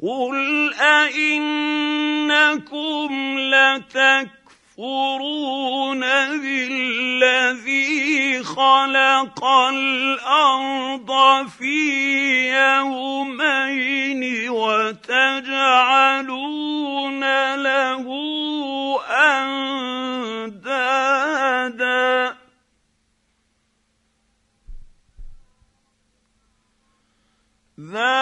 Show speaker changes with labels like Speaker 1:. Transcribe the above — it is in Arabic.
Speaker 1: قُلْ أَئِنَّكُمْ لَتَكْفُرُونَ بِالَّذِي خَلَقَ الْأَرْضَ فِي يَوْمَيْنِ وَتَجْعَلُونَ لَهُ أَندَادًا ذَلِكَ